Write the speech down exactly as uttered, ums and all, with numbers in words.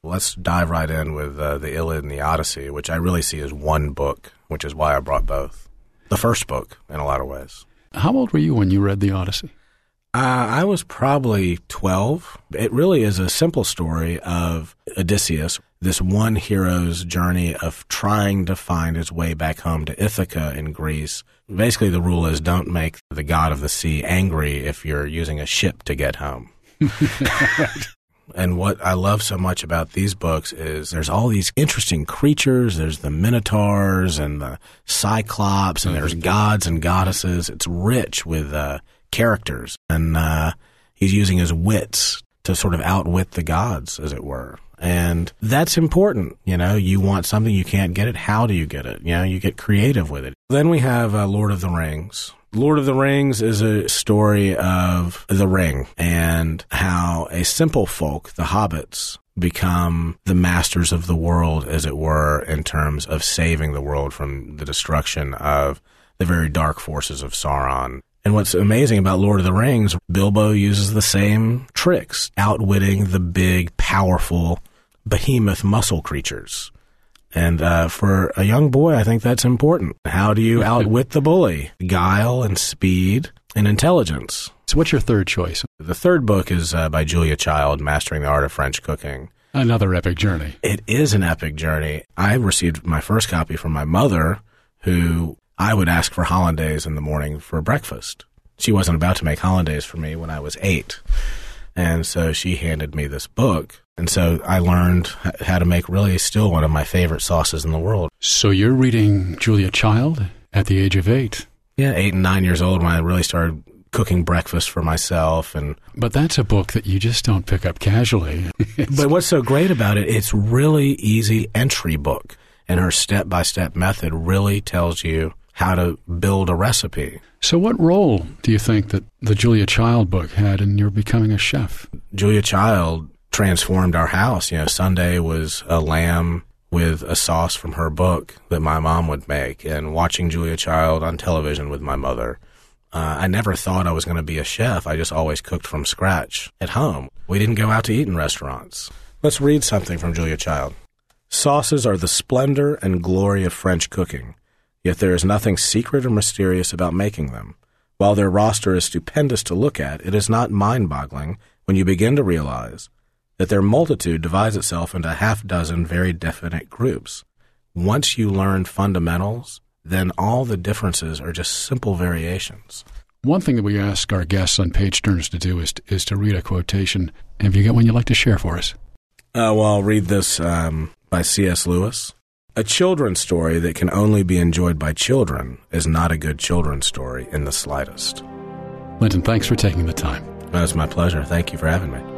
Let's dive right in with uh, the Iliad and the Odyssey, which I really see as one book, which is why I brought both. The first book, in a lot of ways. How old were you when you read the Odyssey? Uh, I was probably twelve. It really is a simple story of Odysseus, this one hero's journey of trying to find his way back home to Ithaca in Greece. Basically, the rule is don't make the god of the sea angry if you're using a ship to get home. And what I love so much about these books is there's all these interesting creatures. There's the Minotaurs and the Cyclops, and there's gods and goddesses. It's rich with uh, characters, and uh, he's using his wits to sort of outwit the gods, as it were. And that's important. You know, you want something, you can't get it. How do you get it? You know, you get creative with it. Then we have uh, Lord of the Rings. Lord of the Rings is a story of the ring and how a simple folk, the hobbits, become the masters of the world, as it were, in terms of saving the world from the destruction of the very dark forces of Sauron. And what's amazing about Lord of the Rings, Bilbo uses the same tricks, outwitting the big, powerful, behemoth muscle creatures. And uh, for a young boy, I think that's important. How do you outwit the bully? Guile and speed and intelligence. So what's your third choice? The third book is uh, by Julia Child, Mastering the Art of French Cooking. Another epic journey. It is an epic journey. I received my first copy from my mother, who I would ask for hollandaise in the morning for breakfast. She wasn't about to make hollandaise for me when I was eight. And so she handed me this book. And so I learned how to make really still one of my favorite sauces in the world. So you're reading Julia Child at the age of eight. Yeah, eight and nine years old when I really started cooking breakfast for myself. And But that's a book that you just don't pick up casually. But what's so great about it, it's really easy entry book. And her step-by-step method really tells you how to build a recipe. So what role do you think that the Julia Child book had in your becoming a chef? Julia Child transformed our house. You know, Sunday was a lamb with a sauce from her book that my mom would make, and watching Julia Child on television with my mother. Uh, I never thought I was going to be a chef. I just always cooked from scratch at home. We didn't go out to eat in restaurants. Let's read something from Julia Child. Sauces are the splendor and glory of French cooking, yet there is nothing secret or mysterious about making them. While their roster is stupendous to look at, it is not mind-boggling when you begin to realize that their multitude divides itself into a half-dozen very definite groups. Once you learn fundamentals, then all the differences are just simple variations. One thing that we ask our guests on Page Turners to do is to, is to read a quotation. Have you got one you'd like to share for us? Uh, well, I'll read this um, by C S Lewis. A children's story that can only be enjoyed by children is not a good children's story in the slightest. Linton, thanks for taking the time. Well, it's my pleasure. Thank you for having me.